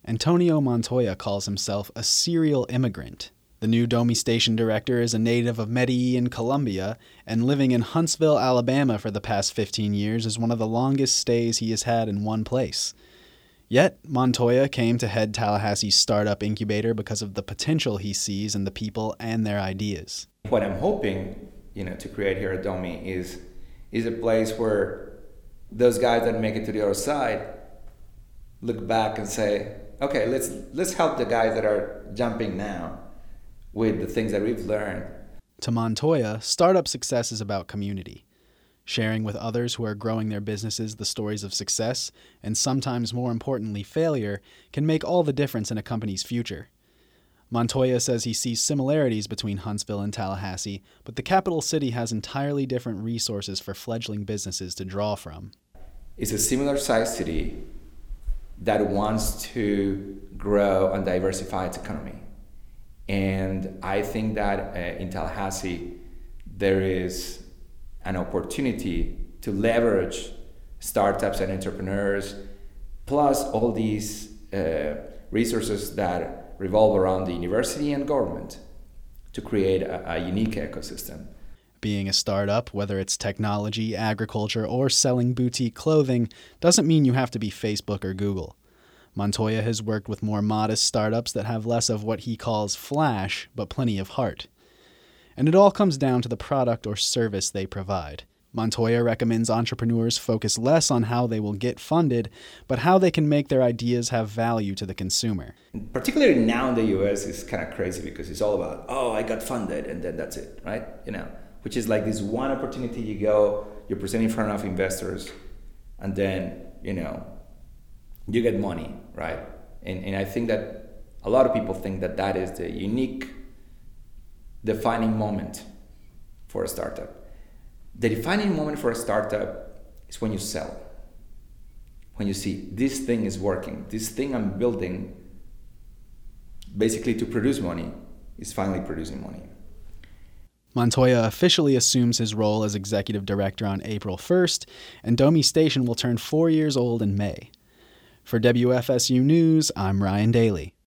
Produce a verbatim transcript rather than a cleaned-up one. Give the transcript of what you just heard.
Antonio Montoya calls himself a serial immigrant. The new Domi station director is a native of Medellin, Colombia, and living in Huntsville, Alabama for the past fifteen years is one of the longest stays he has had in one place. Yet, Montoya came to head Tallahassee's startup incubator because of the potential he sees in the people and their ideas. What I'm hoping, you know, to create here at Domi is, is a place where those guys that make it to the other side look back and say, okay, let's let's help the guys that are jumping now with the things that we've learned. To Montoya, startup success is about community. Sharing with others who are growing their businesses the stories of success, and sometimes more importantly failure, can make all the difference in a company's future. Montoya says he sees similarities between Huntsville and Tallahassee, but the capital city has entirely different resources for fledgling businesses to draw from. It's a similar sized city that wants to grow and diversify its economy. And I think that uh, in Tallahassee, there is an opportunity to leverage startups and entrepreneurs, plus all these uh, resources that revolve around the university and government to create a, a unique ecosystem. Being a startup, whether it's technology, agriculture, or selling boutique clothing, doesn't mean you have to be Facebook or Google. Montoya has worked with more modest startups that have less of what he calls flash, but plenty of heart. And it all comes down to the product or service they provide. Montoya recommends entrepreneurs focus less on how they will get funded, but how they can make their ideas have value to the consumer. Particularly now in the U S, it's kind of crazy because it's all about, oh, I got funded, and then that's it, right? You know, which is like this one opportunity you go, you present in front of investors, and then, you know, you get money, right? And, and I think that a lot of people think that that is the unique defining moment for a startup. The defining moment for a startup is when you sell. When you see this thing is working, this thing I'm building basically to produce money is finally producing money. Montoya officially assumes his role as executive director on April first, and Domi Station will turn four years old in May. For W F S U News, I'm Ryan Daly.